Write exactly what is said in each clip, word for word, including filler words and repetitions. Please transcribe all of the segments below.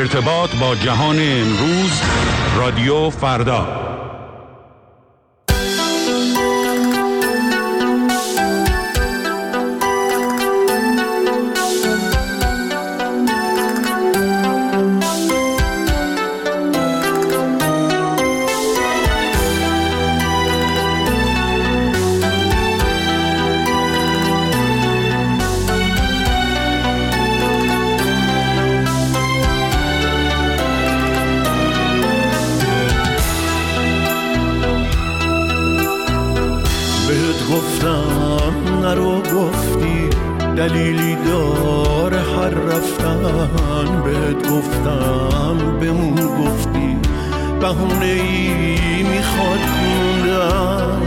ارتباط با جهان امروز، رادیو فردا. دلیلی داره هر رفتن، بهت گفتم بمون، گفتی بهونه ای میخواد موندن.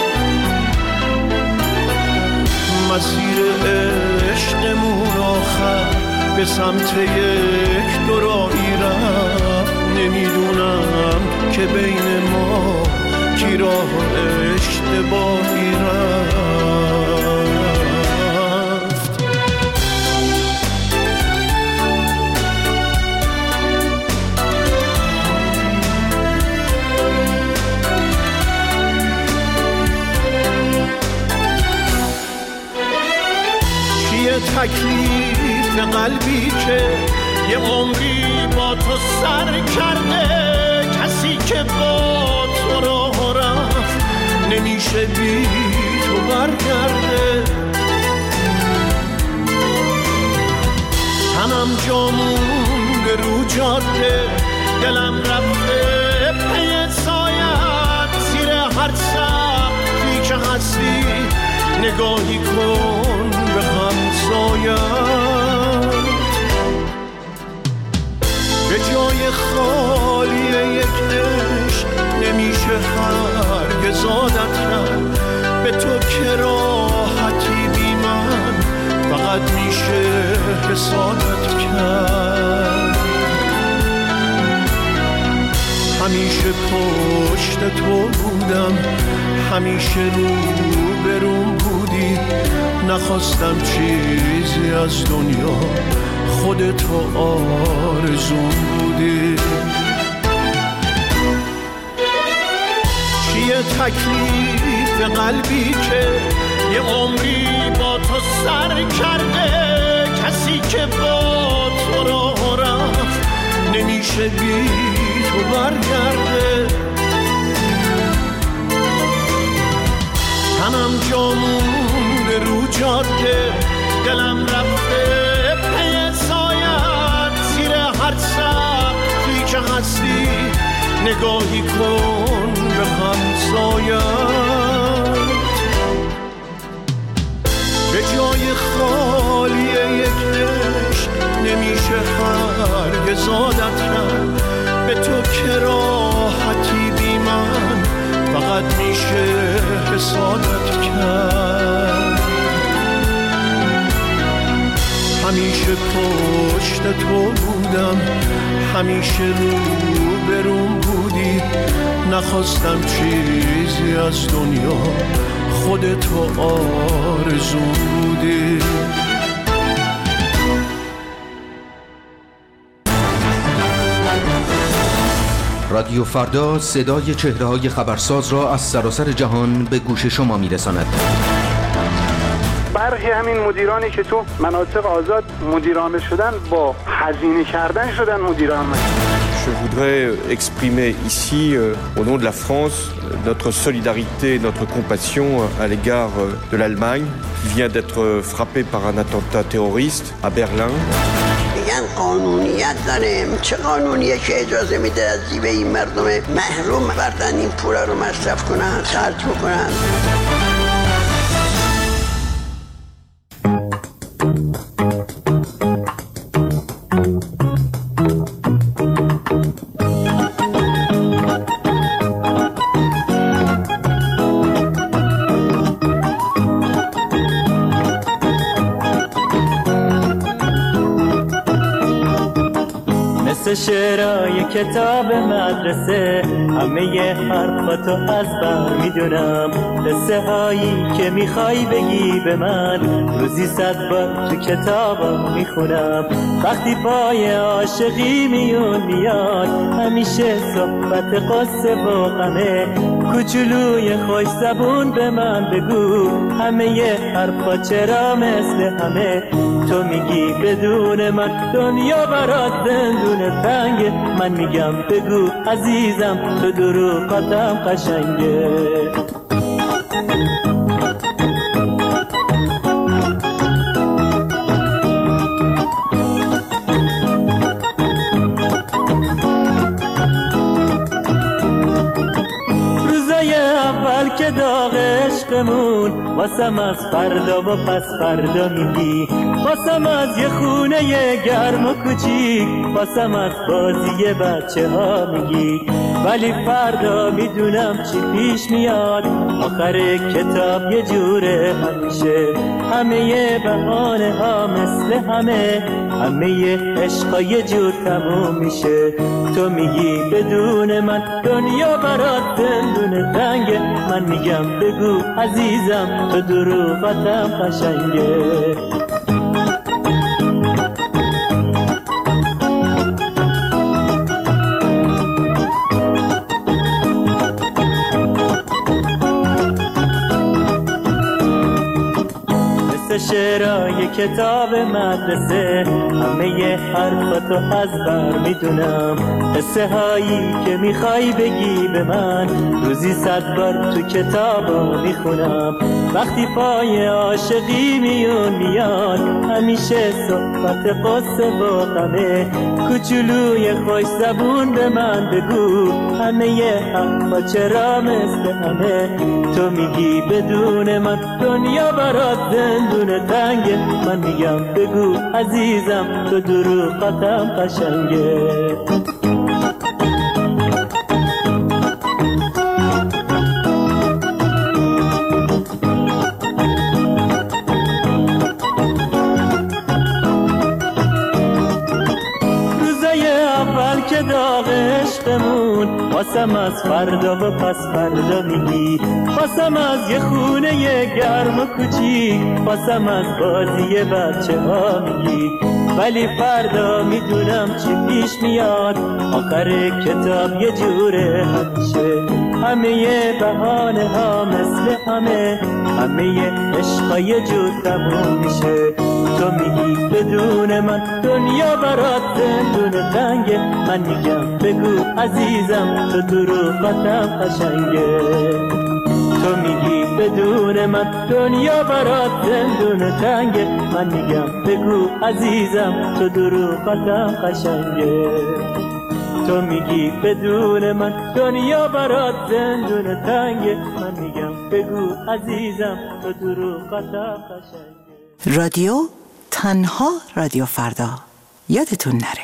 مسیر عشقمون آخر به سمت یک دورایی رفت، نمیدونم که بین ما کی راه اشتباهی رفت. تکلیف قلبی که یه عمری با تو سر کرده، کسی که با تو راه رفت نمیشه بی تو برگرده. تنم جامونده رو جاده، دلم رفته پی سایت، زیر هر سقفی که هستی نگاهی کن به همسایت. به جای خالی یک عشق نمیشه هرگز عادت کرد، به تو که راحتی بی من فقط میشه حسادت کرد. همیشه پشت تو بودم، همیشه رو بروم بودی، نخواستم چیزی از دنیا، خودتو آرزوم بودی. چیه تکلیف قلبی که یه عمری با تو سر کرده، کسی که با تو راه رفت نمیشه بی تو برگرده. تنم جامونده رو جاده، دلم رفته پی سایت، زیر هر سقفی که هستی نگاهی کن به همسایت. به جای خالی یک عشق نمیشه هرگز عادت کرد، به تو که راحتی بی من فقط میشه حسادت کرد. همیشه پشت تو بودم، همیشه رو بروم بودی، نخواستم چیزی از دنیا، خودتو آرزوم بودی. رادیو فردا صدای چهره‌های خبرساز را از سراسر جهان به گوش شما می‌رساند. برخی همین مدیرانی که تو مناطق آزاد مدیرعامل شدن، با هزینه کردن شدن مدیرعامل. Je voudrais exprimer ici, euh, au nom de la France, notre solidarité, notre compassion à l'égard de l'Allemagne, qui vient d'être frappée par un attentat terroriste à Berlin. میگن قانونیت داریم، چه قانونیه که اجازه میده از جیب این مردم محروم بردن این پولا رو مصرف کنن، خرج بکنن. مثل شعرهای کتاب مدرسه، همه حرفاتو از بر میدونم. قصه هایی که میخوای بگی به من، روزی صد بار تو کتابا میخونم. وقتی پای عاشقی میون میاد، همیشه صحبت قصه و غمه. کوچولوی خوش زبون به من بگو، همه حرفا چرا مثل همه. تو میگی بدون من دنیا برات زندون تنگه، من میگم بگو عزیزم تو دروغاتم قشنگه. که داغ عشقمون واسم از فردا و پس فردا میگی، واسم از یه خونه یه گرم و کوچیک، واسم از بازی بچه ها میگی. ولی فردا میدونم چی پیش میاد، آخر کتاب یه جوره همیشه. همه بهانه ها مثل همه، همه عشقا یه جور تموم میشه. تو میگی بدون من دنیا برات زندون تنگه، من میگم بگو عزیزم تو دروغاتم قشنگه. شعرهای کتاب مدرسه، همه حرفاتو از بر میدونم. قصه هایی که میخوای بگی به من، روزی صد بار تو کتابا میخونم. وقتی پای عاشقی میون میاد، همیشه صحبت قصه و غمه. کوچولوی خوش زبون به من بگو، همه حرفا چرا مثل همه. تو میگی بدون من دنیا برات زندون تنگه، من میگم بگو عزیزم تو دروغاتم قشنگه. که داغ عشقمون واسم از فردا و پس فردا میگی، واسم از یه خونه یه گرم و کوچیک، واسم از بازی بچه ها میگی. ولی فردا میدونم چی پیش میاد، آخر کتاب یه جوره همیشه. همه بهانه ها مثل همه، همه عشقا یه جور تموم میشه. تو میگی بدون من دنیا برات زندون تنگه، من میگم بگو عزیزم تو دروغاتم قشنگه. تو میگی بدون من دنیا برات زندون تنگه، من میگم بگو عزیزم تو دروغاتم قشنگه. تو میگی بدون من دنیا برات زندون تنگه، من میگم بگو عزیزم تو دروغاتم قشنگه. رادیو تنها رادیو فردا، یادتون نره.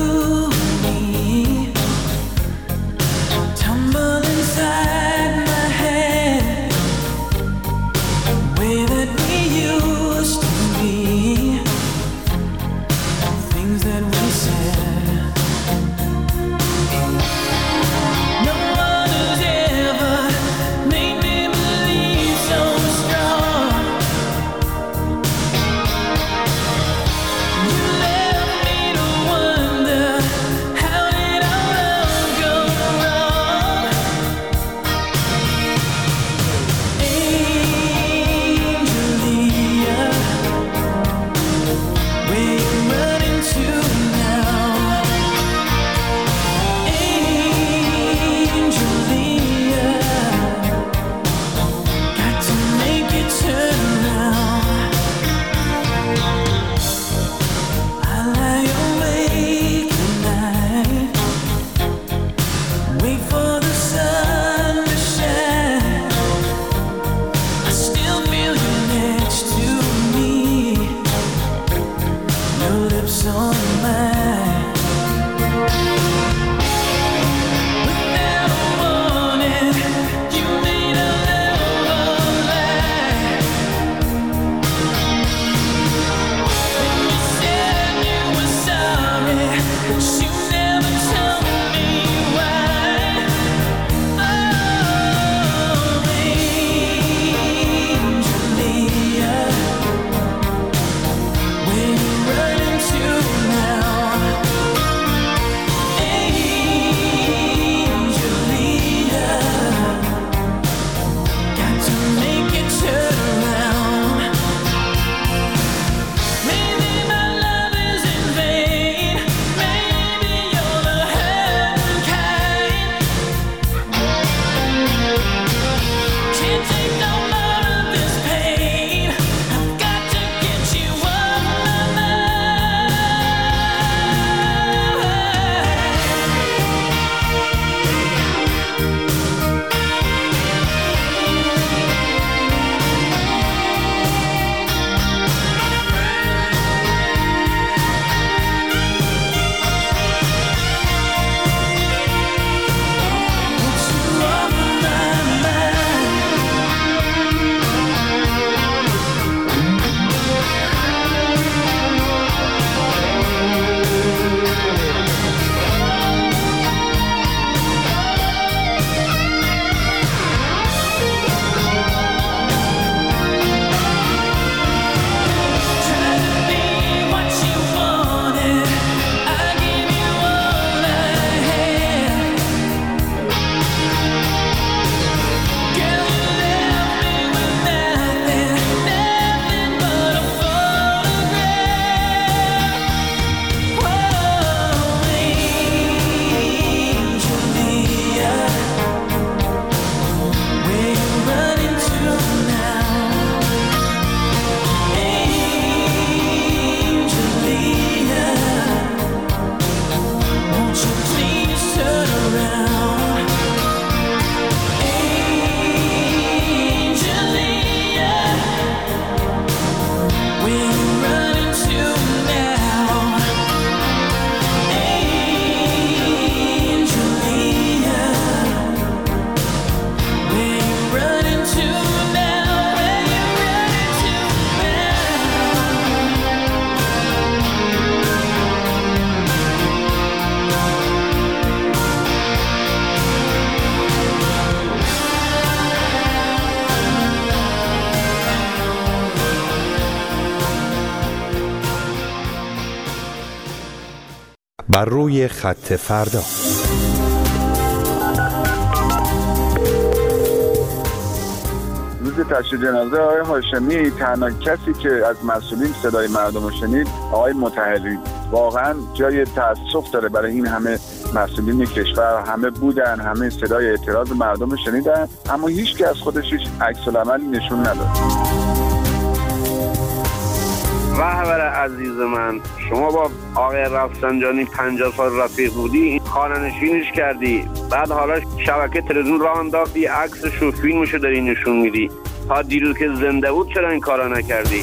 Tumble inside my بر روی خط فردا. روز تشییع جنازه آقای هاشمی تنها کسی که از مسئولین صدای مردم رو شنید آقای مطهری. واقعا جای تأسف داره برای این همه مسئولین کشور، همه بودن، همه صدای اعتراض مردم رو شنیدن، اما هیچ که از خودش هیچ عکس العملی نشون نداد. رهبر عزیز من، شما با آقای رفسنجانی پنجاه سال رفیق بودی، خانه نشینش کردی، بعد حالا شبکه تلویزیون راه انداختی، عکسش و فیلمشو داری نشون میدی. تا دیروز که زنده بود چرا این کارا نکردی؟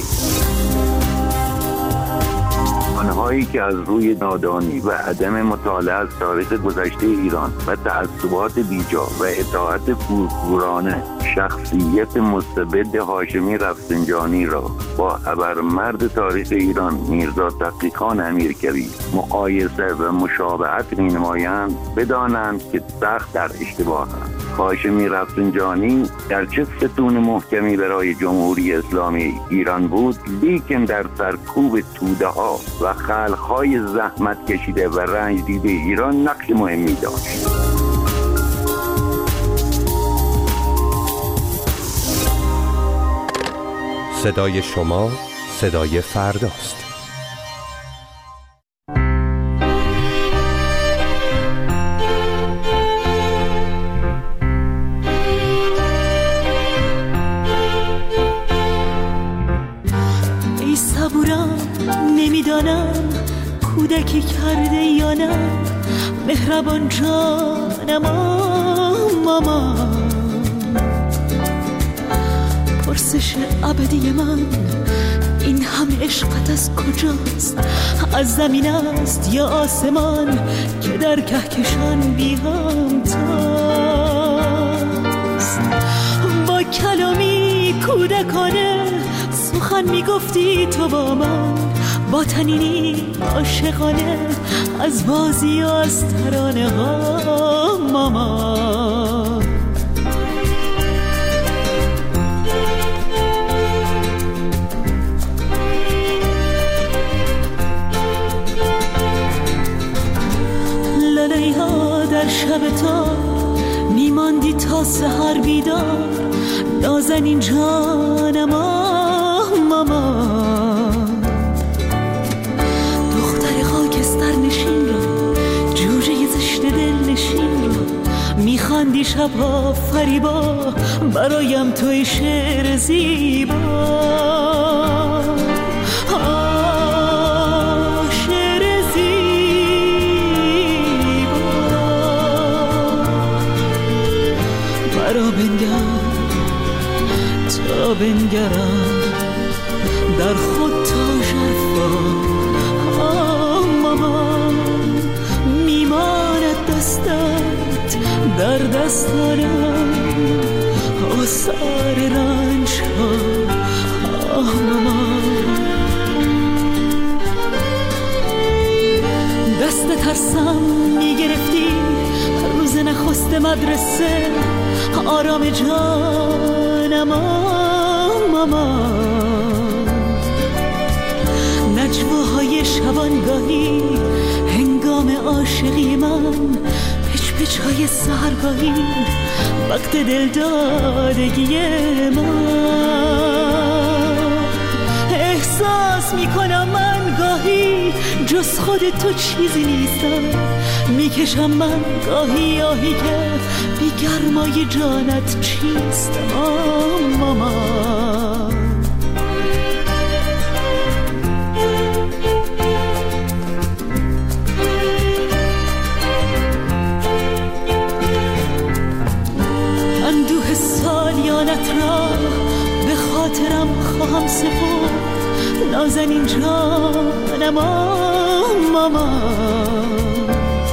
آنهایی که از روی نادانی و عدم مطالعه از تاریخ گذشته ایران و تعصبات بیجا و اطاعت پورپورانه شخصیت مستبد هاشمی رفسنجانی را با ابرمرد تاریخ ایران میرزا تقی خان امیرکبیر مقایسه و مشابهت می‌نمایند، بدانند که سخت در اشتباهند. هاشمی رفسنجانی در چه ستون محکمی برای جمهوری اسلامی ایران بود، لیکن در سرکوب توده ها و خلق‌های زحمت کشیده و رنج دیده ایران نقش مهمی داشت. صدای شما صدای فرداست. ای صبورم نمیدانم کودکی کرده یا نه، مهربان جانم مامان، پرسش ابدی من این همه عشقت از کجاست؟ از زمین است یا آسمان که در کهکشان بی همتاست؟ با کلامی کودکانه سخن میگفتی تو با من، با تنینی عاشقانه از بازی و از ترانه ها مامان. لیلا در شب تار میماندی تا سحر بیدار، نازنین جانم مامان، دختر خاکستر نشین را، جوجه زشت دل نشین را، میخواندی شبها فریبا برایم توی شعر زیبا. بنگرم در خود تا شرفا مامان، میماند دستت در دستانم آثار رنج ها مامان. دست ترسم میگرفتی روز نخست مدرسه، آرام جانم مامان، نجواهای شبانگاهی هنگام عاشقی من، پچ پچ های سحرگاهی وقت دلدادگی من. احساس میکنم من گاهی جز خود تو چیزی نیستم، میکشم من گاهی آهی که بی گرمای جانت چیستم مامان. اندوه سالیانت را به خاطرم خواهم سپرد، نازنین جانم مامان.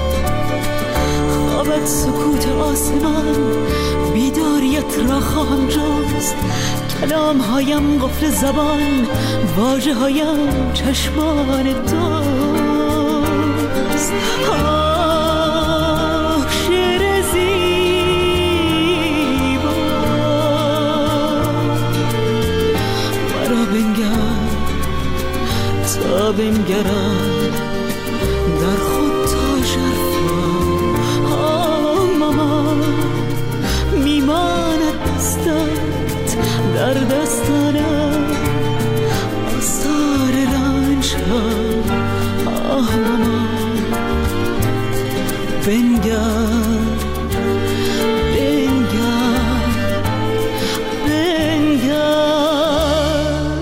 خوابت سکوت آسمان، بیداریت را خواهم جست، کلام هایم قفل زبان، واژه هایم چشمان دوست. آه شعر زیبا مرا بنگر تا بنگرم در خود تا دستانم آثار رنج ها. آه مامان بنگر بنگر بنگر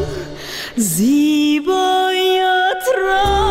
زیبایت را.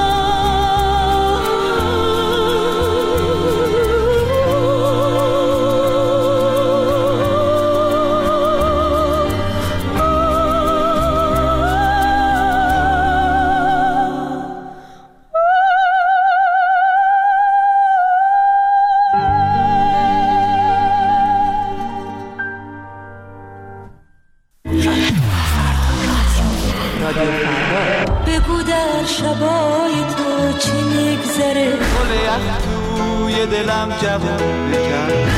بگو در شبای تو چی میگذره، گل یخ توی دلم جوون بکن.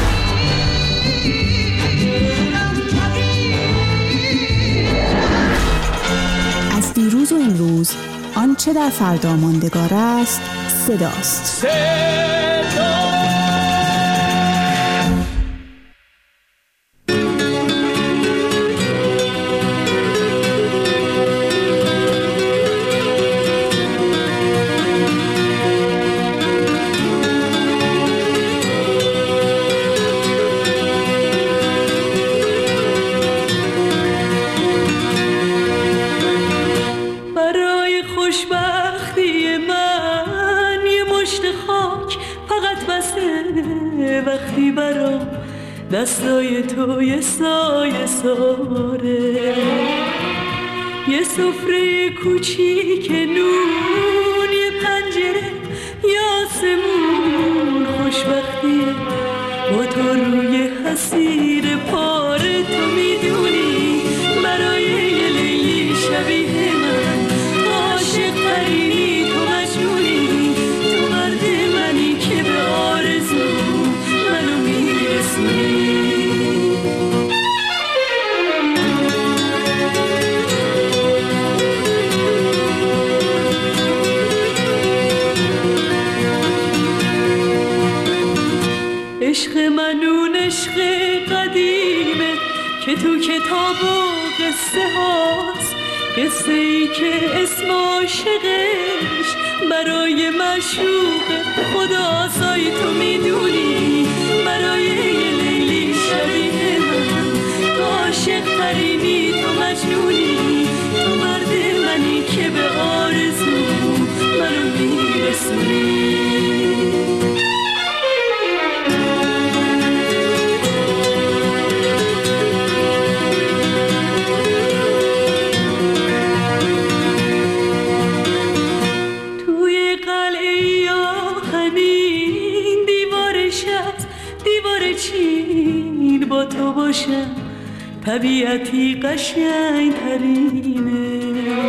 از دیروز و امروز آنچه در فردا ماندگار است صداست. صدا وقتی برام دستای تو یه سایه ساره، یه سفره کوچیک نون، یه پنجره یه آسمون. خوشبختی با تو روی حسیر پاره، تو میدونی برای یه لیلی شبیه من عاشق ترینی، تو مجنونی، تو مرد منی که به آرزو منو میرسونی. عشق من اون عشق قدیمه که تو کتاب و قصه هاست، قصه ای که اسم عاشقش برای معشوق خداست. آی تو میدونی برای یه لیلی شبیه من تو عاشق ترینی، تو مجنونی، تو مرد منی که به آرزو منو میرسونی. با تو باشم طبیعتی قشنگ ترینه،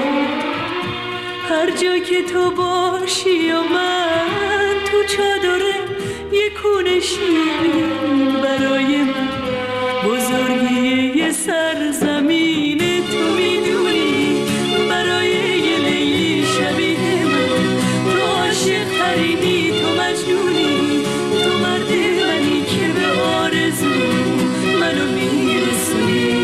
هر جا که تو باشی و من تو چادره یه کونه شیرین برای من بزرگی یه سرزمینه. تو میدونی برای یه لیلی شبیه من تو عاشق ترینی، تو مجنونی، تو مرد منی که به آرزو منو میرسونی.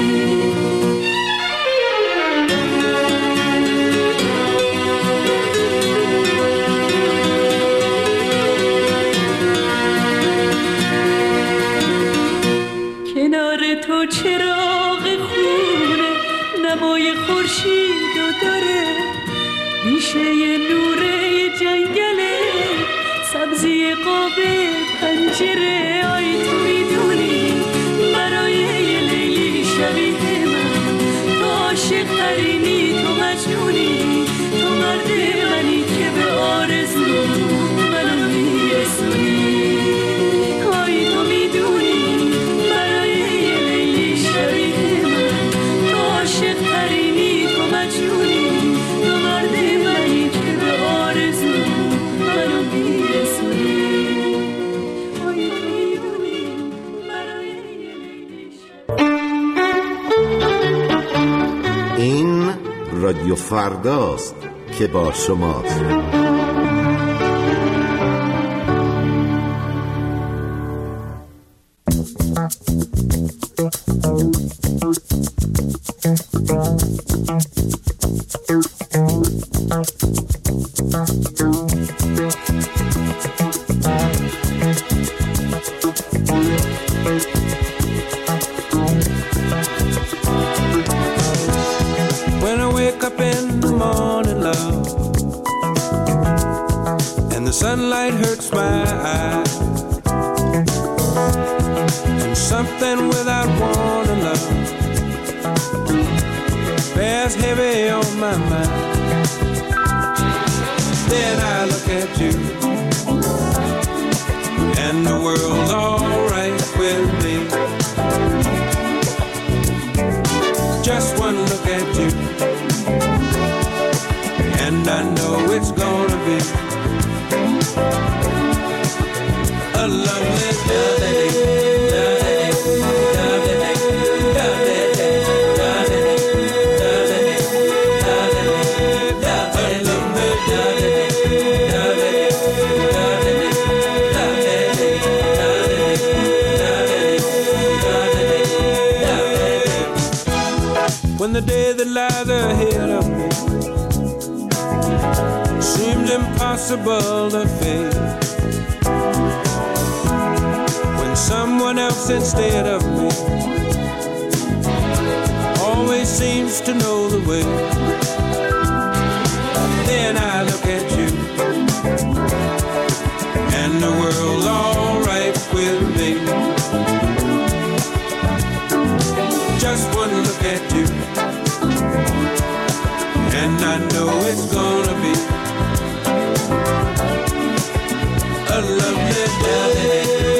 کنار تو چراغ خونه نمای خورشید و داره، میشه یه نوره جنگله سبزی قابل پنجره. آی تو میدونی برای یه لیلی شبیه من تو عاشق ترینی، تو مجنونی، تو مرد منی که به آرزو منو میرسونی. آی تو میدونی برای یه لیلی شبیه من تو عاشق ترینی، تو مجنونی، تو مرد منی که به آرزو منو میرسونی. این رادیو فرداست که با شماست. sunlight hurts my eyes, and something without wanting love bears heavy on my mind. Then I look at you, and the world's alright with me. Just one look at you, and I know it's gonna be a lovely day. When the day that lies ahead of me seems impossible to face, when someone else instead of me always seems to know the way, then I look at you, and the world's alright with me. Just one look at you, and I know it's gonna be a lovely day.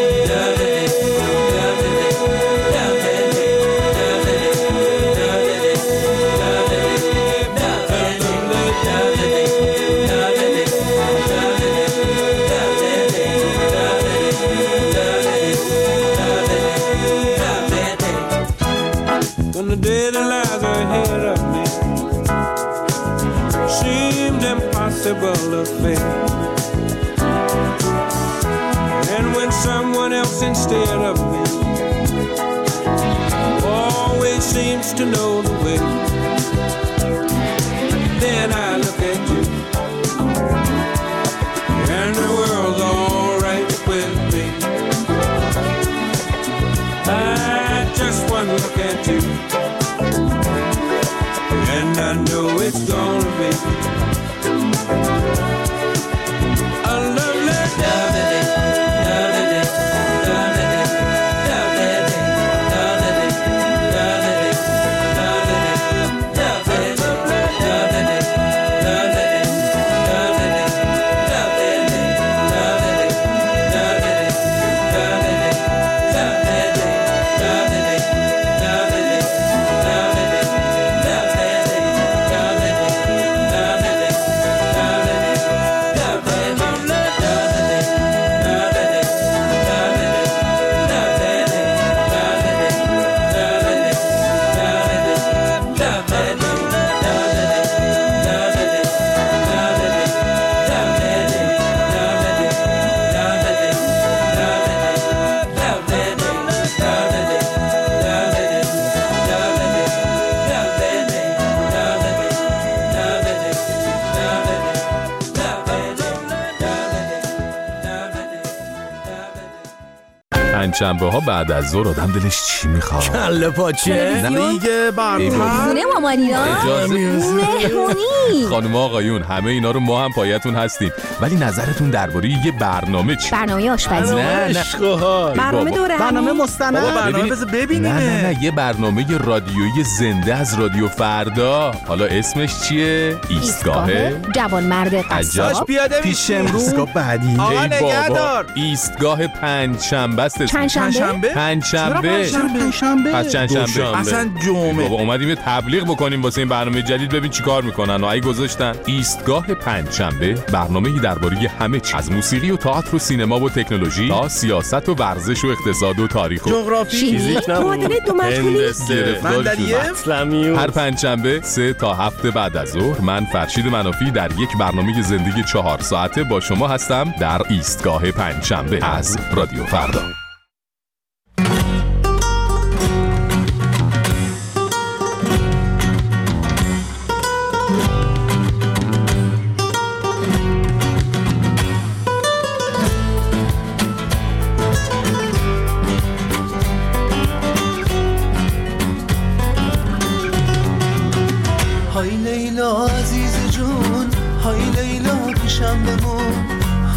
When the day that lies ahead of me seemed impossible to face, and when someone else instead of me always seems to know the way, then I look at you, and the world's alright with me. I just one look at you, and I know it's gonna be a lovely day. شنبه ها بعد از ظهر آدم دلش چی میخواد؟ کله پاچه دیگه برنامه خونه مامانینا مهمونی. خانم آقایون همه اینا رو ما هم پایتون هستیم، ولی نظرتون درباره یه برنامه چی؟ برنامه آشپزی. نه نه برنامه دوره برنامه مستند. برنامه بذار ببینیم. نه نه نه یه برنامه رادیویی زنده از رادیو فردا. حالا اسمش چیه؟ ایستگاه جوانمرد قصاب. پیاده پیش امروز ایستگاه بعدی. آقا نگهدار. ایستگاه پنجشنبه است. پنجشنبه؟ پنجشنبه. پنجشنبه. پس چندشنبه. اصلا جمعه. بابا اومدیم یه تبلیغ بکنیم واسه این برنامه جدید، ببین چیکار میکنن. و ای گذاشتن ایستگاه پنجشنبه، برنامه‌ای درباره همه چیز، از موسیقی و تئاتر و سینما و تکنولوژی تا سیاست و ورزش و اقتصاد و تاریخ و جغرافی، فیزیک، معادله دو مجهولی، اسلامی. هر پنجشنبه سه تا هفت بعد از ظهر من فرشید منافی در یک برنامه زندگی چهار ساعته با شما هستم در ایستگاه پنجشنبه از رادیو فردا.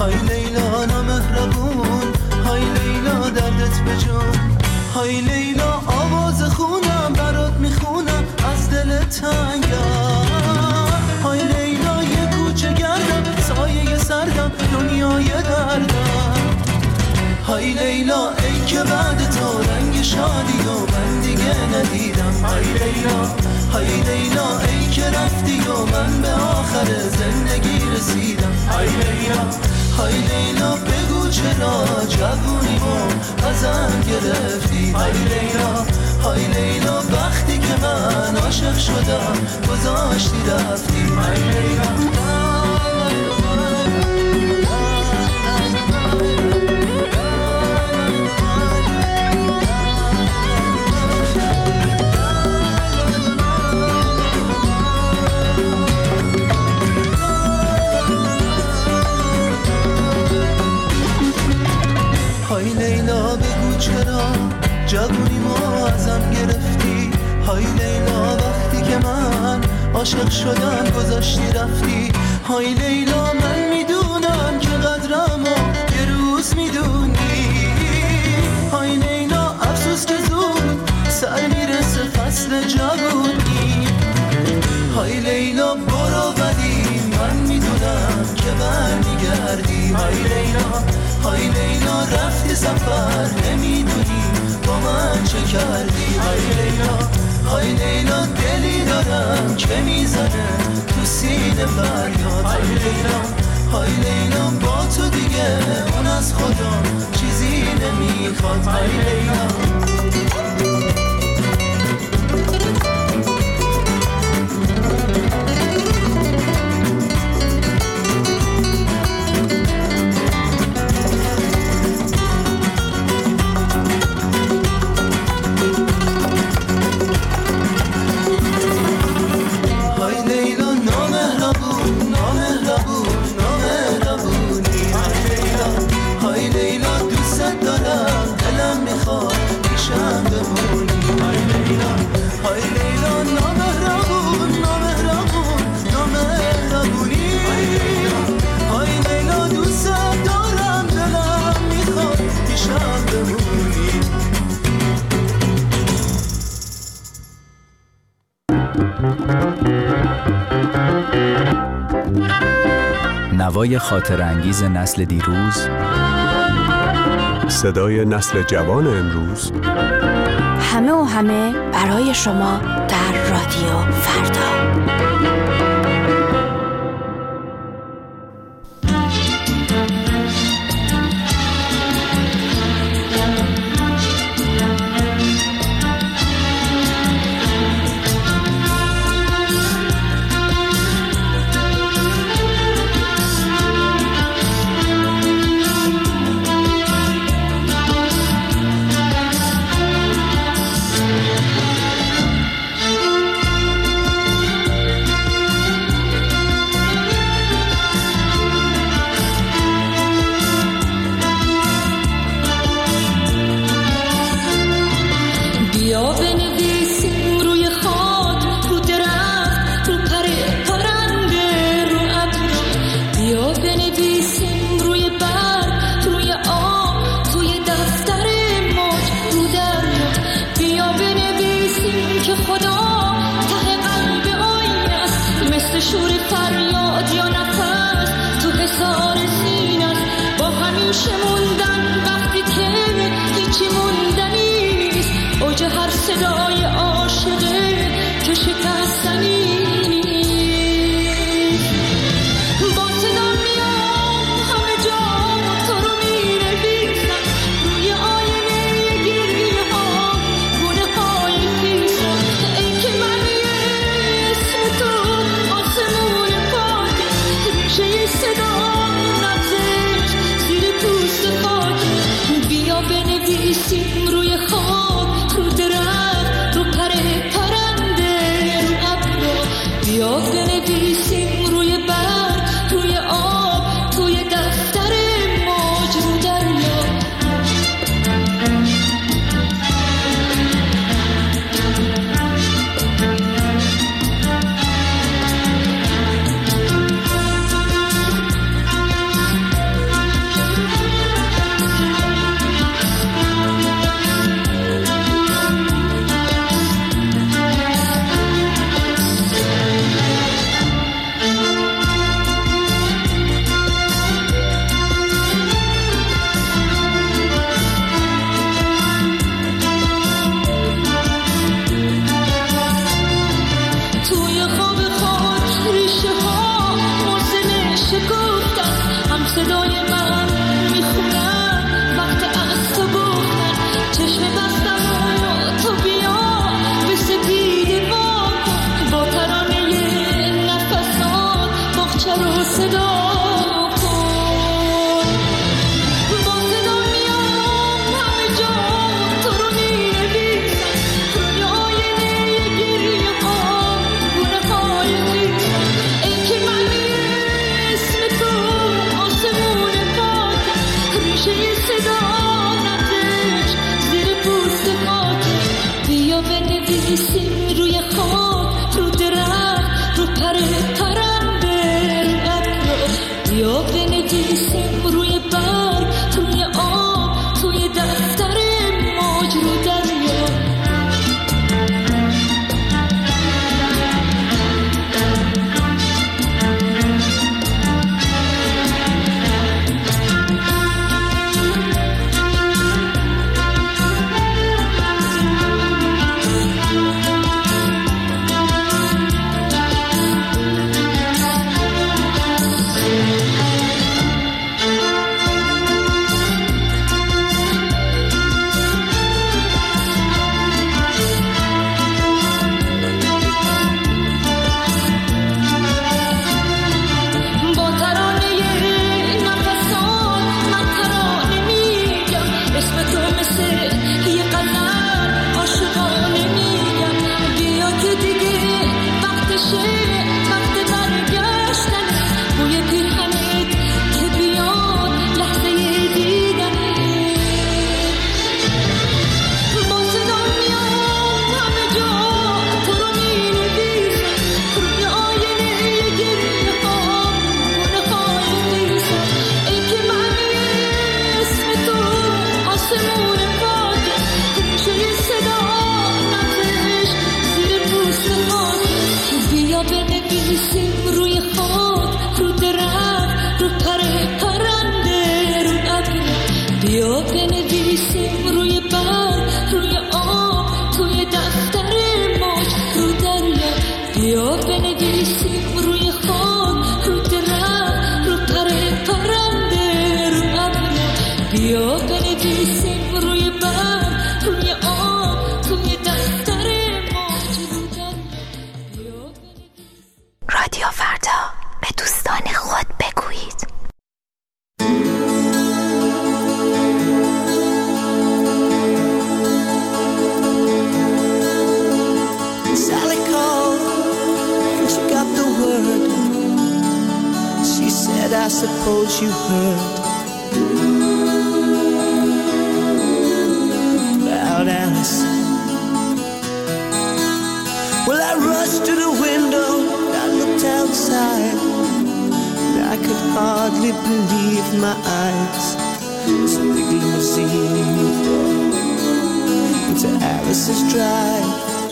های لیلا نامهربون، های لیلا دردت بجان، های لیلا آواز خونم برات میخونم از دل تنگم، های لیلا یه کوچه گردم سایه سردم دنیای دردم، های لیلا ای که بعد تو رنگ شادی و من دیگه ندیدم، های لیلا های لیلا ای که رفتی و من به آخر زندگی رسیدم، های لیلا های لیلا بگو چرا جوونیمو ازم گرفتی، های لیلا های لیلا وقتی که من عاشق شدم گذاشتی رفتی، های لیلا. های لیلا بگو چرا جوونی ما ازم گرفتی، های لیلا وقتی که من عاشق شدم گذاشتی رفتی، های لیلا من میدونم که قدرمو یه روز میدونی، های لیلا افسوس که زود سر میرسه فصل جوونی، های لیلا برو ولی من میدونم که برمیگردی، های لیلا های لیلا رفتی سفر نمیدونی با من چه کردی، های لیلا های لیلا دلی دارم که میزنه تو سینه فریاد، های لیلا های لیلا با تو دیگه اون از خدا چیزی نمیخواد، های لیلا. نوای خاطر انگیز نسل دیروز، صدای نسل جوان امروز، همه و همه برای شما در رادیو فردا. روی خاک، رو درخت، رو پر پرنده، رو ابر said, I suppose you heard about Alice. Well, I rushed to the window, I looked outside, and I could hardly believe my eyes. It's a big limousine into Alice's drive.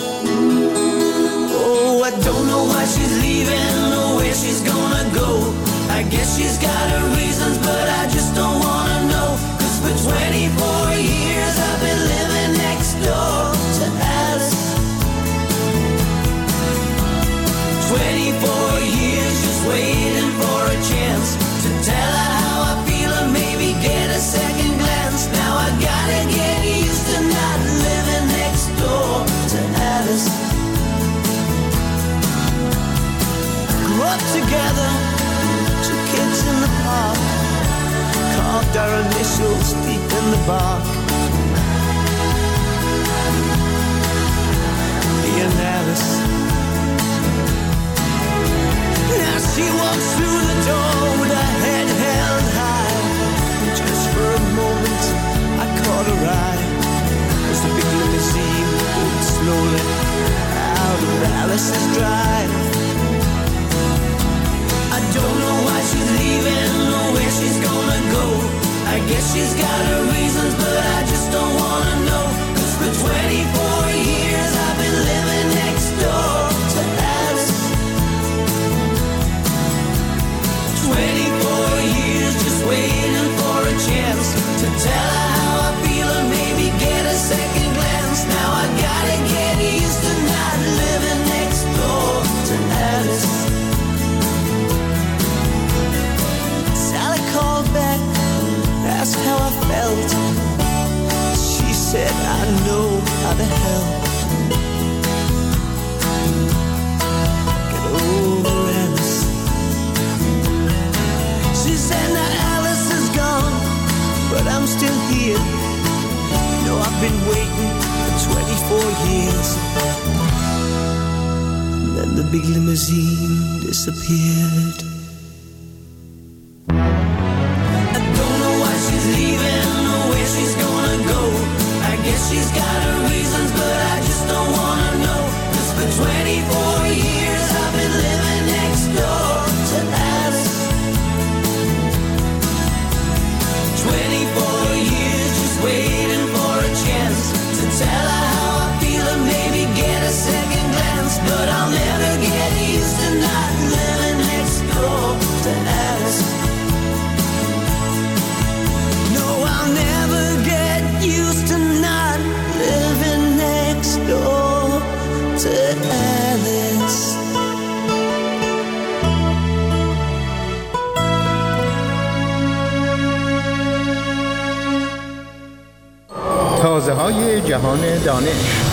Oh, I don't know why she's leaving or where she's gonna go. I guess she's got her reasons, but I just don't wanna know. Cause for twenty-four years I've been living next door to Alice. twenty-four years just waiting for a chance to tell her how I feel and maybe get a second glance. Now I gotta get used to not living next door to Alice. Grew up together, two kids in the park, carved our initials deep in the bark. Me and Alice. Now she walks through the door with her head held high, and just for a moment I caught her eye as the big limousine pulled slowly out of Alice's drive. I don't know why she's leaving or where she's gonna go. I guess she's got her reasons, but I just don't wanna know. Cause for twenty-four years I've been living next door to Alice. twenty-four years just waiting for a chance to tell her how I feel and maybe get a second glance. Now I gotta get used to not living next door to Alice. Sally called back, asked how I felt. She said, I know how to help. Get over Alice. She said now Alice is gone, but I'm still here. You know I've been waiting for twenty-four years. And then the big limousine disappeared. I don't know why she's leaving or where she's gonna go. I guess she's got her reasons, but I just don't wanna know. Cause for twenty-four years I've been living next door to Alice. twenty-four years just waiting for a chance to tell her how I feel and maybe get a second glance. But I'll never get used to not living next door to Alice. No, I'll never get used to not living next door to Alice. تازه های جهان دانش.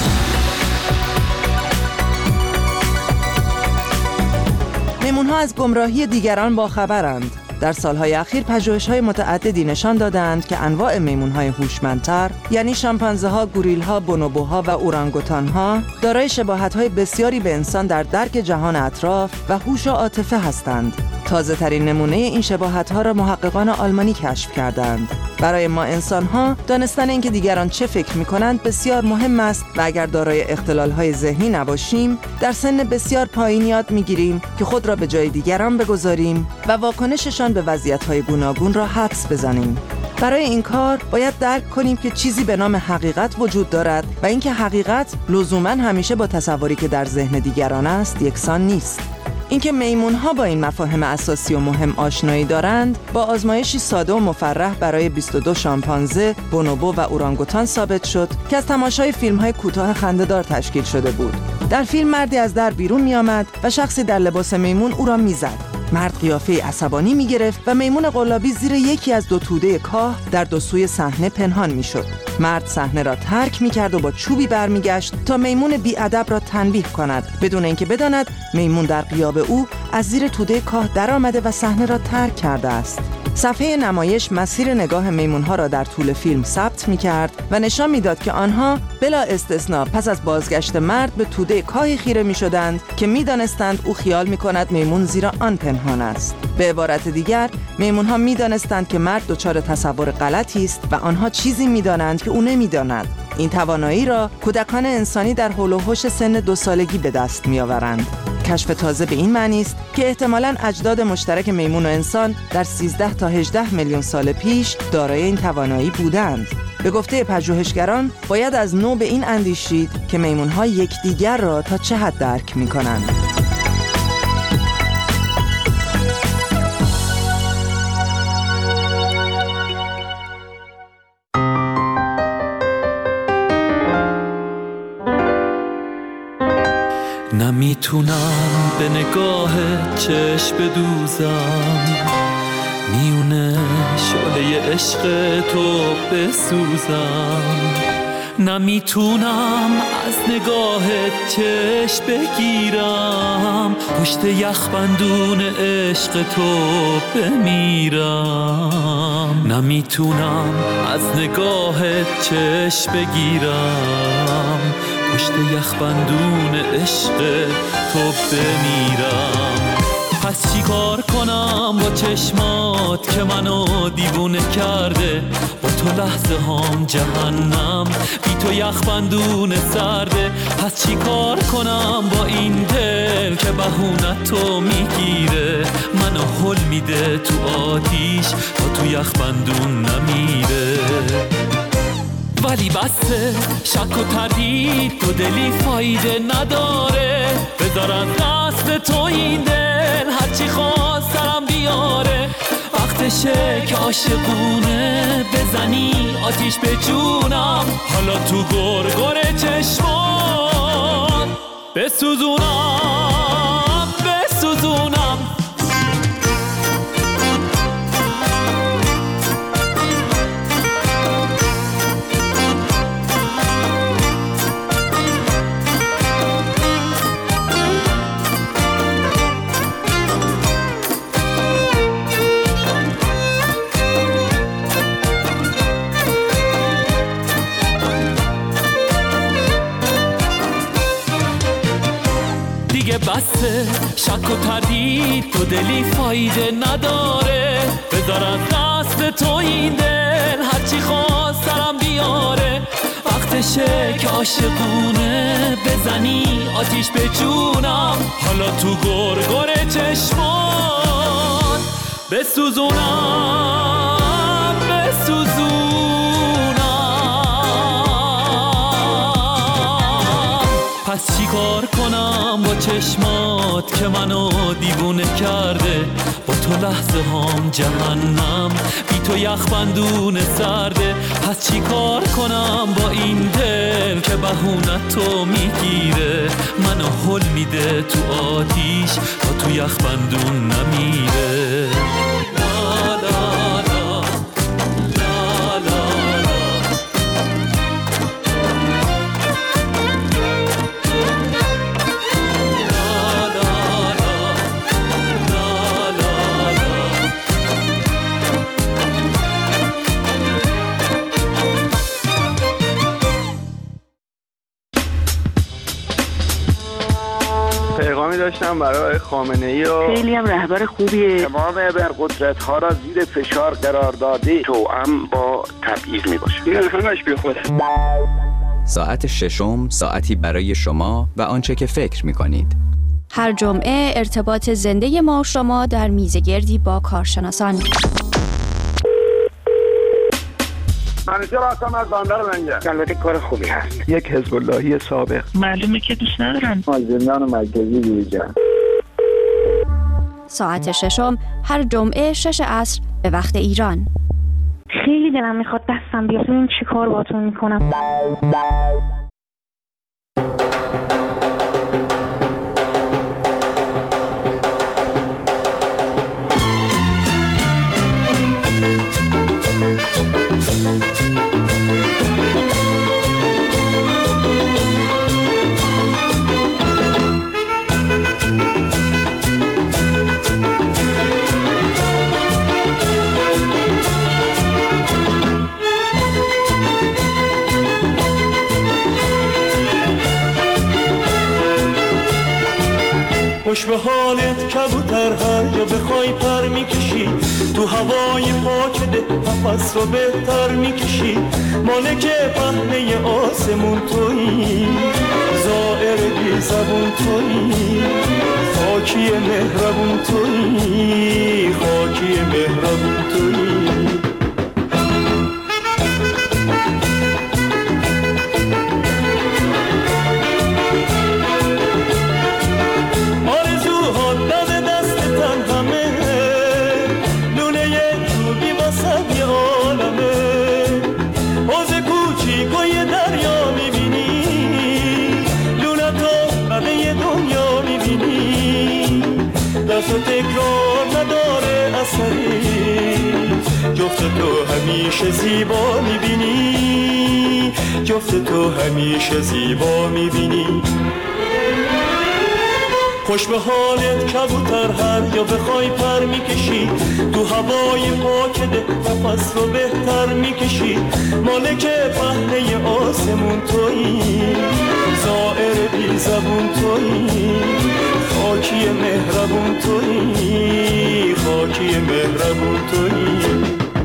میمون‌ها از گمراهی دیگران باخبرند. در سالهای اخیر پژوهش‌های متعددی نشان دادند که انواع میمون‌های هوشمندتر، یعنی شامپانزه‌ها، گوریل‌ها، بونوبوها و اورانگوتان‌ها، دارای شباهت‌های بسیاری به انسان در درک جهان اطراف و هوش و عاطفه هستند. تازه‌ترین نمونه این شباهت‌ها را محققان آلمانی کشف کردند. برای ما انسان‌ها دانستن اینکه دیگران چه فکر می‌کنند بسیار مهم است و اگر دارای اختلال‌های ذهنی نباشیم، در سن بسیار پایین یاد می‌گیریم که خود را به جای دیگران بگذاریم و واکنششان به وضعیت‌های گوناگون را حدس بزنیم. برای این کار باید درک کنیم که چیزی به نام حقیقت وجود دارد و اینکه حقیقت لزوماً همیشه با تصوری که در ذهن دیگران است یکسان نیست. اینکه میمون‌ها با این مفاهیم اساسی و مهم آشنایی دارند با آزمایشی ساده و مفرح برای بیست و دو شامپانزه، بونوبو و اورانگوتان ثابت شد که از تماشای فیلم‌های کوتاه خنده‌دار تشکیل شده بود. در فیلم مردی از در بیرون می‌آمد و شخصی در لباس میمون او را می‌زد. مرد قیافه عصبانی می‌گرفت و میمون قلابی زیر یکی از دو توده کاه در دو سوی صحنه پنهان می‌شد. مرد صحنه را ترک می‌کرد و با چوبی برمیگشت تا میمون بی‌ادب را تنبیه کند، بدون اینکه بداند میمون در غیاب او از زیر توده کاه درآمده و صحنه را ترک کرده است. صفحه نمایش مسیر نگاه میمونها را در طول فیلم ثبت می‌کرد و نشان می‌داد که آنها بلا استثناء پس از بازگشت مرد به توده کاهی خیره می‌شدند که می‌دانستند او خیال می‌کند میمون زیرا آن پنهان است. به عبارت دیگر، میمونها می‌دانستند که مرد دچار تصور غلطی است و آنها چیزی می‌دانند که او نمی‌داند. این توانایی را کودکان انسانی در حول و حوش سن دو سالگی به دست می‌آورند. کشف تازه به این معنی است که احتمالاً اجداد مشترک میمون و انسان در سیزده تا هجده میلیون سال پیش دارای این توانایی بودند. به گفته پژوهشگران باید از نو به این اندیشید که میمون‌ها یکدیگر را تا چه حد درک می‌کنند. نمیتونم به نگاه چشم بدوزم، میونه شعله عشق تو بسوزم. نمیتونم از نگاه چشم بگیرم، پشت یخبندون عشق تو بمیرم. نمیتونم از نگاه چشم بگیرم، پشت یخبندون عشق تو بمیرم. پس چی کار کنم با چشمات که منو دیوونه کرده؟ با تو لحظه هام جهنم، بی تو یخبندون سرده. پس چی کار کنم با این دل که بهونه تو میگیره؟ منو هل میده تو آتیش تا تو یخبندون نمیره. ولی بسه شک و تردید تو دلی فایده نداره، بذار از دست تو این دل هرچی خواست سرم بیاره. وقتشه که عاشقونه بزنی آتیش به جونم، حالا تو گرگر چشمان بسوزونم بسوزونم. بسه شک و تردید تو دلی فایده نداره، بذار از دست تو این دل هرچی خواست سرم بیاره. وقتشه که عاشقونه بزنی آتیش به جونم، حالا تو گرگر چشمان بسوزونم بسوزونم. پس چی کار کنم با چشمات که منو دیوونه کرده؟ با تو لحظه هام جهنم، بی تو یخبندون سرده. پس چی کار کنم با این دل که بهونه تو میگیره؟ منو هل میده تو آتیش تا تو یخبندون نمیره. لا لا لا لا لا پیغامی داشتم برای خامنه‌ای و خیلی هم رهبر خوبیه. تمام ابرقدرت ها را زیر فشار قرار داده، توأم با تبعیض می باشه. این همش بی خوده. ساعت ششم ساعتی برای شما و آنچه که فکر می کنید. هر جمعه ارتباط زنده ما و شما در میزگردی با کارشناسان. منیجر هستم از بندر منجر. البته کار خوبی هست. یک حزب اللهی سابق. معلومه که دوست ندارم. از زندان مرکزی بیرون. ساعت ششم هر جمعه شش عصر به وقت ایران. خیلی دلم میخواد دستم بیاد ببین چی کار باهاتون میکنم. خوش به حالت کبوتر هر جا بخوای پر میکشی تو هوای پاک ده نفس رو بهتر میکشی مالک پهنه آسمون تویی زائر بی زبون تویی خاکی مهربون تویی خاکی مهربون تویی تو تکرار نداره اثری جفت تو همیشه زیبا میبینی جفت تو همیشه زیبا میبینی خوش به حالت کبوتر هر یا بخوای پر میکشی تو هوای پاک ده نفس رو بهتر میکشی مالک پهنه آسمون تویی زائر بی زبون تویی خاکی مهربون تویی خاکی مهربون تویی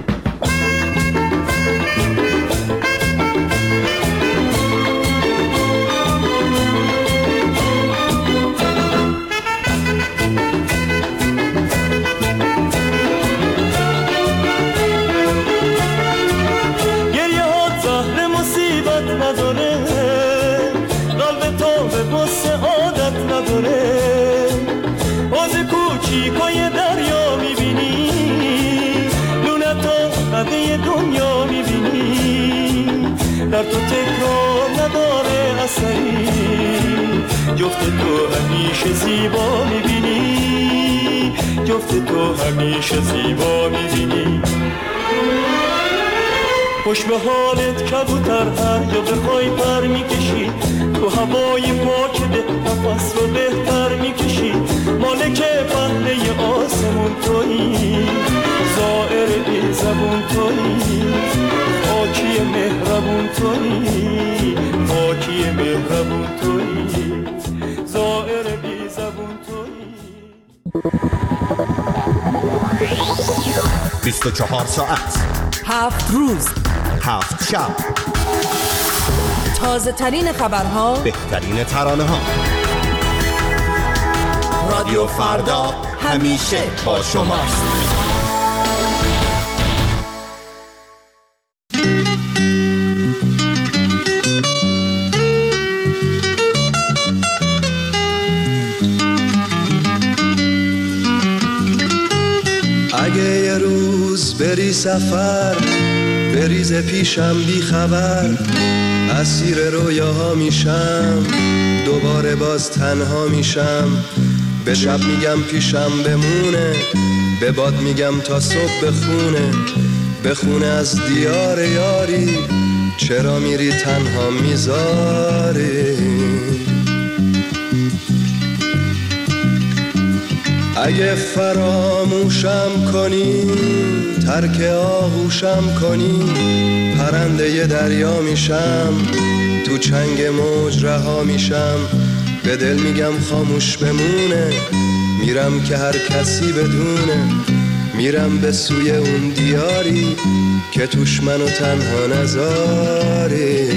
در تو تکرار نداره اثری جفت تو همیشه زیبا میبینی جفت تو همیشه زیبا میبینی خوش به حالت کبوتر هر جا بخوای پر میکشی تو هوای پاک ده نفس رو بهتر میکشی مالک پهنه آسمون تویی زائر بی زبون تویی خاکی مهربون تویی خاکی مهربون تویی زائر بی زبون تویی بیست و چهار ساعت هفت روز هفت شب تازه ترین خبرها بهترین ترانه ها رادیو فردا همیشه با شماست. اگه یه روز بری سفر بریز پیشم بی خبر اسیر رویاها میشم دوباره باز تنها میشم به شب میگم پیشم بمونه به باد میگم تا صبح بخونه بخونه از دیار یاری چرا میری تنها میذاری اگه فراموشم کنی ترک آغوشم کنی پرنده ی دریا میشم تو چنگ موج رها میشم به دل میگم خاموش بمونه میرم که هر کسی بدونه میرم به سوی اون دیاری که توش منو تنها نذاری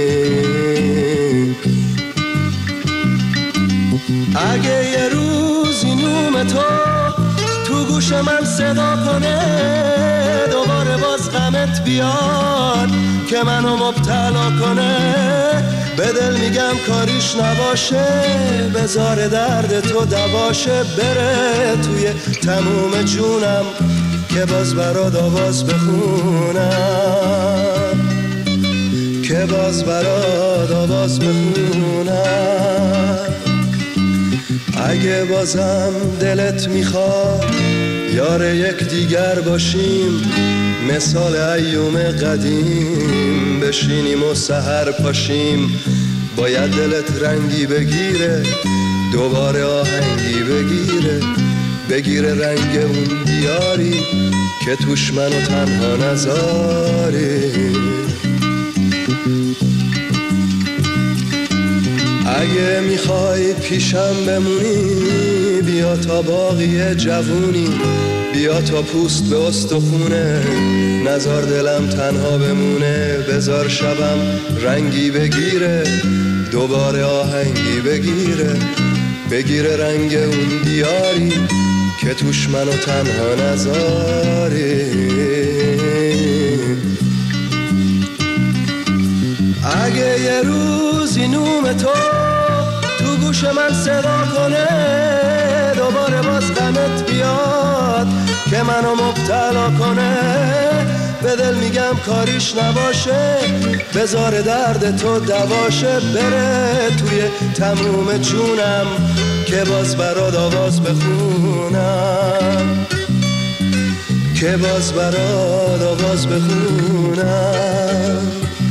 اگه یه روزی نوم تو تو گوش من صدا کنه دوباره باز غمت بیاد که منو مبتلا کنه به دل میگم کاریش نباشه بذار درد تو دواشه بره توی تموم جونم که باز برات آواز بخونم که باز برات آواز بخونم اگه بازم دلت میخواد یار یک دیگر باشیم مثال ایوم قدیم بشینیم و سحر پاشیم باید دلت رنگی بگیره دوباره آهنگی بگیره بگیره رنگ اون دیاری که توش منو تنها نذاری اگه میخوای پیشم بمونی بیا تا باقی جوونی، بیا تا پوست به استخونه، نزار دلم تنها بمونه. بزار شبم رنگی بگیره، دوباره آهنگی بگیره، بگیره رنگ اون دیاری که توش منو تنها نذاری. اگه یه روزی نوم تو تو گوش من صدا کنه، دوباره باز غمت بیاد که منو مبتلا کنه، به دل میگم کاریش نباشه، بذار درد تو دواشه، بره توی تموم جونم که باز برات آواز بخونم، که باز برات آواز بخونم.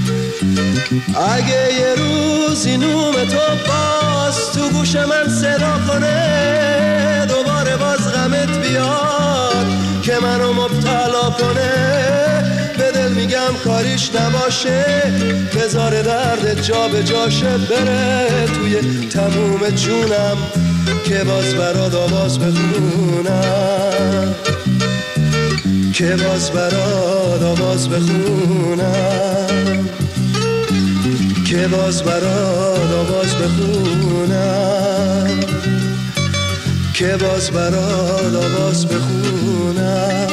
اگه یه روزی نوم تو باز تو گوش من صدا کنه، دوباره باز غمت بیاد که منو مبتلا کنه، به دل میگم کاریش نباشه، بذار درد جا به جاشه، بره توی تموم جونم که باز برات آواز بخونم، که باز برات آواز بخونم، که باز برات آواز بخونم، که باز برات آواز بخونم،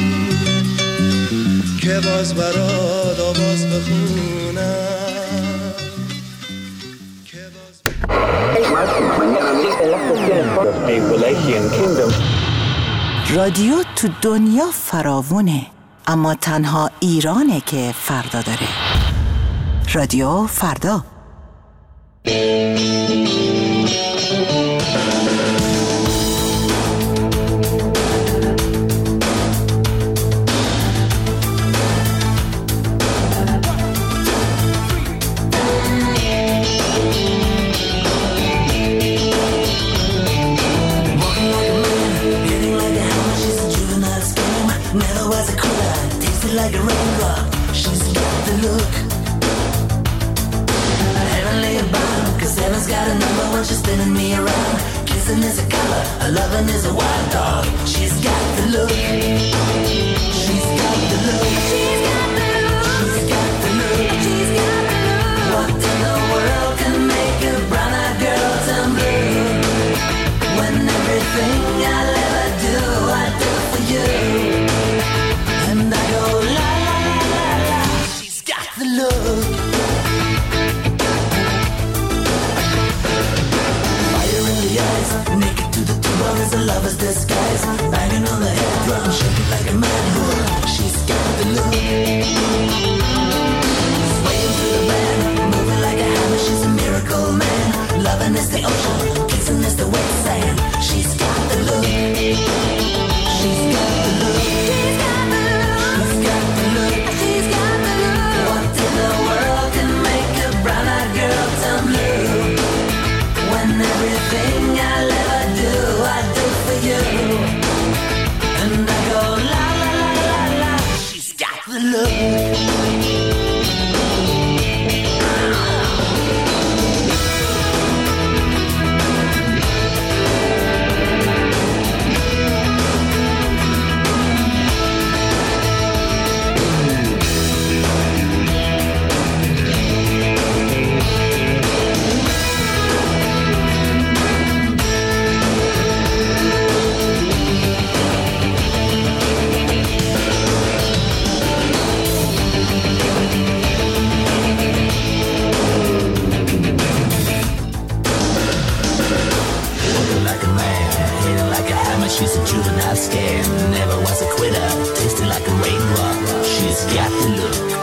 که باز برات آواز بخونم. رادیو تو دنیا فراوونه، اما تنها ایرانه که فردا داره. رادیو فردا. Like a raindrop, she's got the look. Heavenly bound, cause heaven's got a number when she's spinning me around. Kissing is a color, a loving is a wild dog. She's got the look. She's got the look. She's got the look. She's got the look. She's got the look. What in the world can make a brown-eyed girl turn blue? When everything I'll ever do, I do for you. And I go la la la la la. She's got the look. Fire in the eyes, naked to the bone is a lover's disguise. Banging on the head drum, shaking like a mad bull. She's got the look. Swaying through the band, moving like a hammer. She's a miracle man. Loving is the ocean, kissing is the wet sand. She's got the look. She's got the look. She's got the look. She's got the look. She's got the look. What in the world can make a brown-eyed girl turn blue? When everything I'll ever do, I do for you. And I go la la la la la. She's got the look. She's a juvenile scam, never was a quitter, tasting like a raindrop. She's got the look.